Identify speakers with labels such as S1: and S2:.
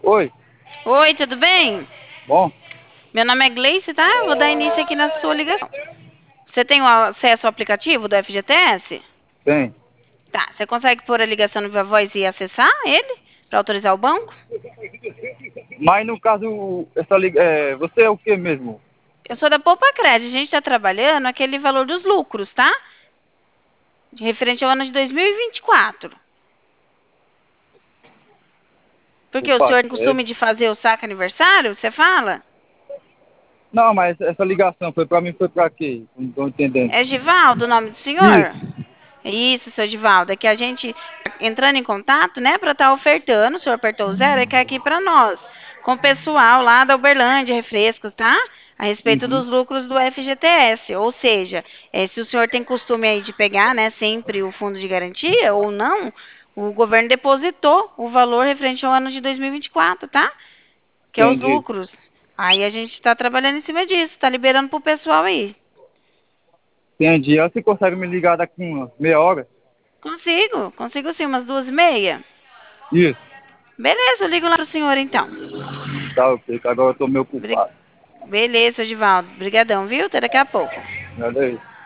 S1: Oi,
S2: Oi, tudo bem?
S1: bom?
S2: Meu nome é Gleice, tá? Eu vou dar início aqui na sua ligação. Você tem o acesso ao aplicativo do FGTS?
S1: Tem.
S2: Tá. Você consegue pôr a ligação no Viva Voz e acessar ele para autorizar o banco?
S1: Mas no caso, você é o que mesmo?
S2: Eu sou da Poupa Crédito. A gente está trabalhando aquele valor dos lucros, tá? Referente ao ano de 2024. Porque o
S1: Opa,
S2: senhor tem costume de fazer o saque aniversário? Você fala?
S1: Não, mas essa ligação foi pra mim, foi pra quê? Não tô entendendo.
S2: É Givaldo o nome do senhor?
S1: Isso.
S2: Isso, seu Givaldo, é que a gente entrando em contato, né, para estar ofertando, o senhor apertou o zero, é que é aqui para nós, com o pessoal lá da Uberlândia Refrescos, tá? A respeito
S1: Uhum.
S2: dos lucros do FGTS, ou seja, se o senhor tem costume aí de pegar, né, sempre o fundo de garantia ou não, o governo depositou o valor referente ao ano de 2024, tá? Que é os
S1: Entendi.
S2: lucros. Aí a gente está trabalhando em cima disso, tá liberando pro pessoal aí.
S1: Entendi. Você consegue me ligar daqui uma meia hora?
S2: Consigo sim, umas 2h30.
S1: Isso.
S2: Beleza, eu ligo lá pro senhor então.
S1: Tá, ok, que agora eu tô meio
S2: Bri-
S1: ocupado.
S2: Beleza, Givaldo. Obrigadão, viu? Até daqui a pouco.
S1: Nada aí.